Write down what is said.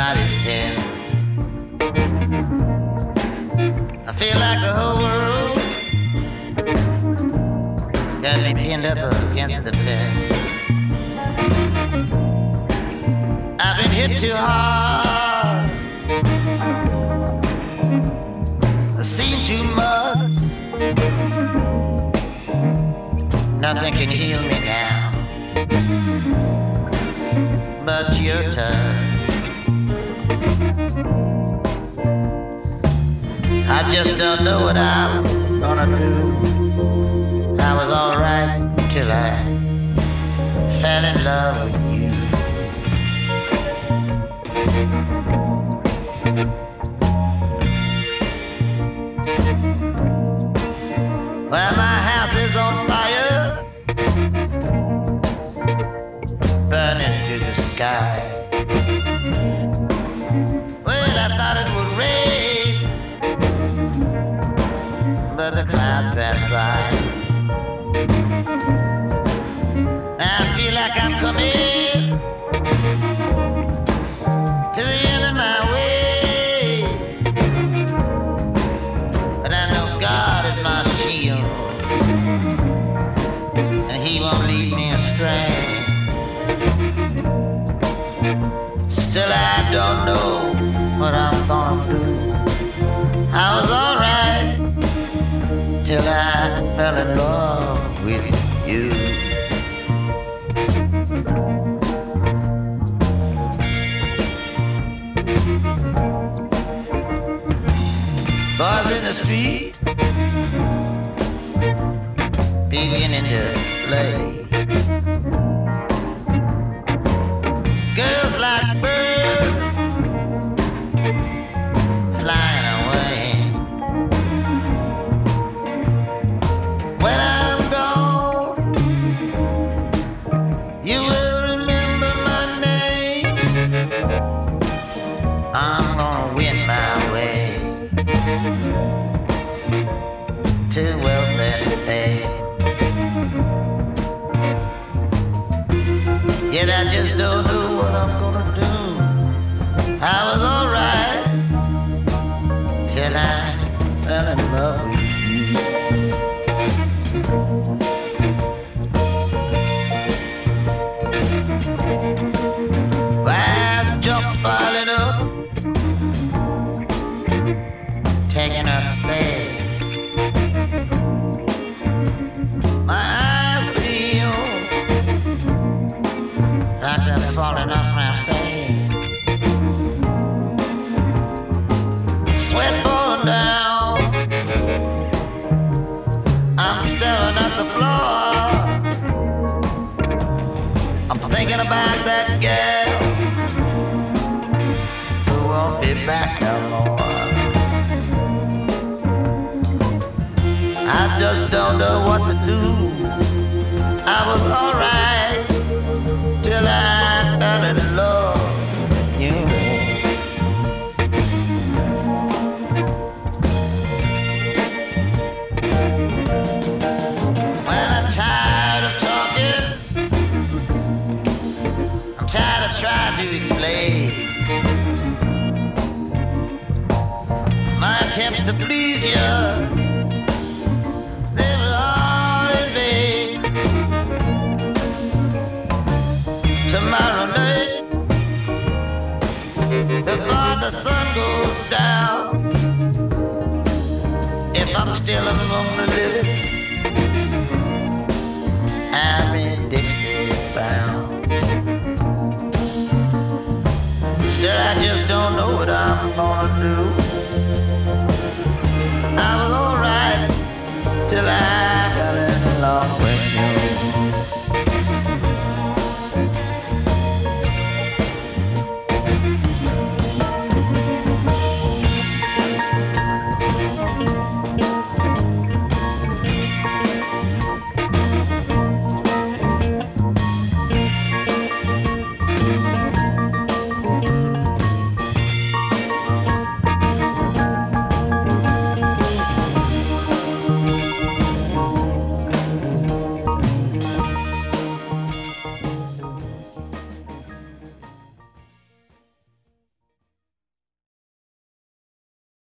body's tense. I feel like the whole world got me pinned up against the fence. I've been hit too hard, I've seen too much. Nothing can heal me now but your touch. I just don't know what I'm gonna do. I was alright till I fell in love with you. Well, my house is on fire, burning to the sky. Well, I thought it would rain, but the clouds passed by. Now I feel like I'm coming to the end of my way, but I know God is my shield, and He won't lead me astray. Still I don't know what I'm gonna do. I was alright till I fell in love with you. Boys in the street beginning to play. Girls like birds flying away. When I'm gone, you will remember my name. I'm gonna win my way to wealth and fame. Yet I just don't know what I'm gonna do. I was alright till I fell in love with you. Wild jumps piling up, taking up space. My eyes feel like they're falling off my face. Sweat pouring down, I'm staring at the floor. I'm thinking about that girl who won't be back no more. I just don't know what to do. I was alright till I fell in love with you. Well, I'm tired of talking, I'm tired of trying to explain my attempts to please you. They were all in vain. Tomorrow night, before the sun goes down, if I'm still among the living, I'm in Dixie bound. Still I just don't know what I'm gonna do. I was alright till I